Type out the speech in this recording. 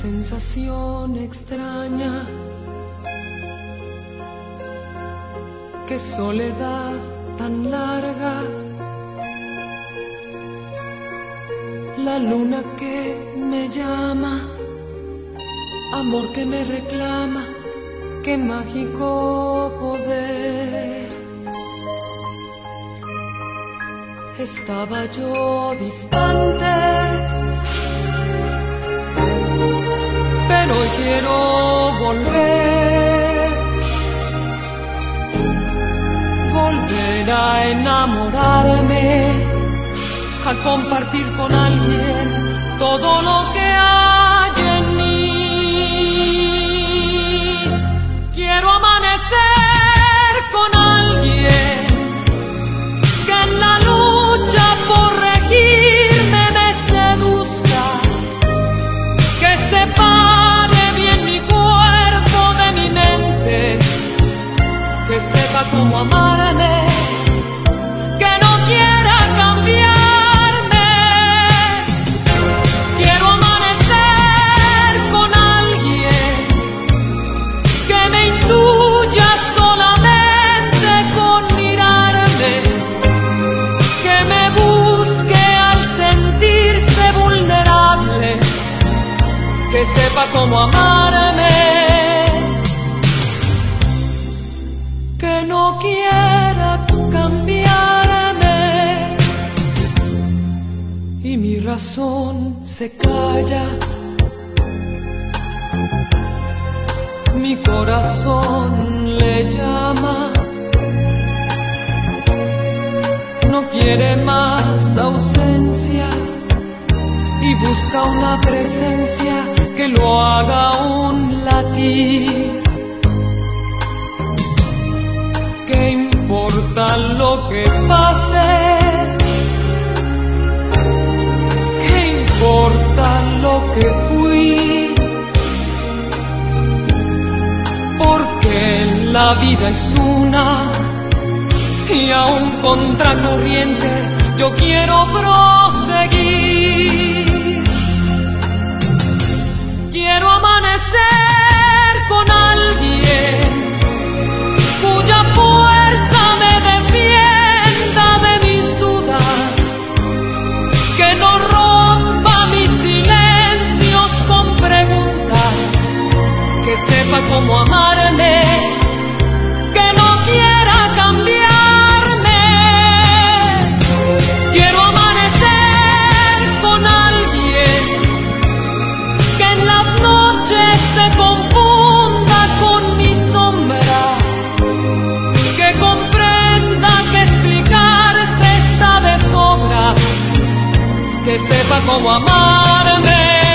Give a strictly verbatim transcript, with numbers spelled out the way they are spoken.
sensación extraña, qué soledad tan larga, la luna que me llama, amor que me reclama, qué mágico poder. Estaba yo distante, pero hoy quiero volver, volver a enamorarme, a compartir con alguien todo lo que hay en mí. Quiero amanecer con alguien que en la lucha por regirme me seduzca, que separe bien mi cuerpo de mi mente, que sepa cómo amarme, que no quiera cambiarme. Quiero amanecer con alguien que me intuya solamente con mirarme, que me busque al sentirse vulnerable, que sepa cómo amarme, que no quiera cambiarme. Y mi razón se calla, mi corazón le llama, no quiere más ausencias y busca una presencia que lo haga un latir. ¿Qué importa lo que pase? ¿Qué importa lo que fui? Porque la vida es una y aún contracorriente yo quiero proseguir. Quiero amanecer con alguien cuya fuerza me defienda de mis dudas, que no rompa mis silencios con preguntas, que sepa cómo amarme, que no quiera cambiarme. Quiero amanecer con alguien que en las noches se confunda con mi sombra, que comprenda que explicarse está de sobra, que sepa cómo amarme.